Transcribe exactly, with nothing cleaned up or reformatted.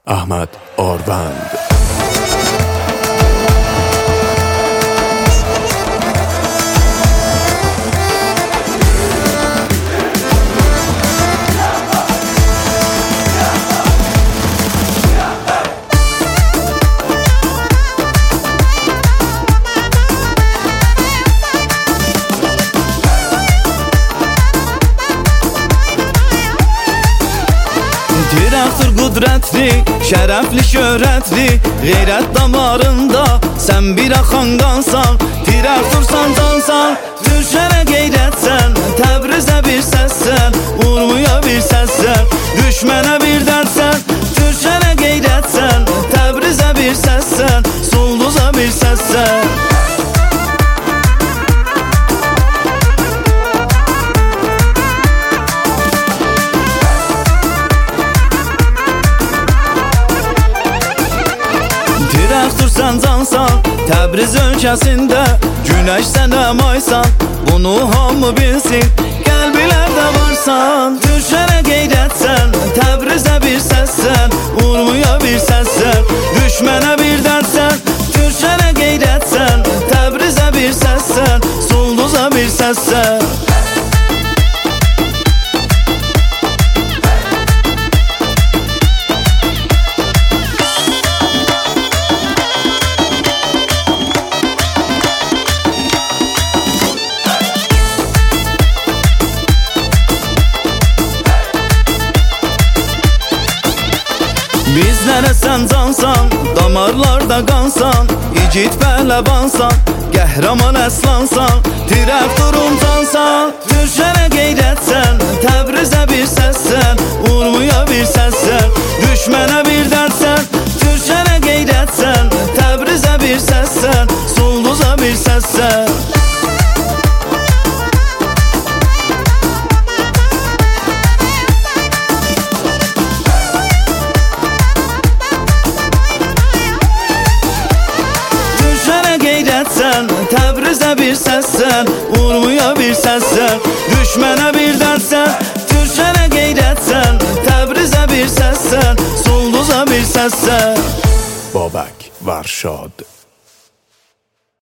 Ahmet Orband. Direktör qudrətli, şərəfli, şöhrətli, qeyrət damarında sən bir axan qansan. Direktorsan, cansan, düşənə qeyrətsən, Təbrizə bir səssən, Urmuya bir səssən, düşmənə bir dərsən. Düşənə qeyrətsən, Təbrizə bir səssən, Sulduza bir səssən. Direktorsan, cansan, Təbriz ölkəsində Günəş sənə maysan, bunu hamı bilsin, qəlbilərdə varsan. Düşənə qeyrətsən, Təbrizə bir səssən, Urmuya bir səssən, düşmənə bir dərsən. Düşənə qeyrətsən, Təbrizə bir səssən, Sulduza bir səssən. Bizlərə sən cansan, damarlarda qansan, igid pəhləvansan, qəhrəman əslansan, direktorun cansan. Düşənə qeyrətsən, Təbrizə bir səssən, Urmuya bir səssən, düşmənə bir dərsən. Düşənə qeyrətsən, Təbrizə bir səssən, Sulduza bir səssən. Təbrizə bir səssən, Urmuya bir səssən, düşmənə bir dərsən. Düşənə qeyrətsən, Təbrizə bir səssən, Sulduza bir səssən. Babak Varşad.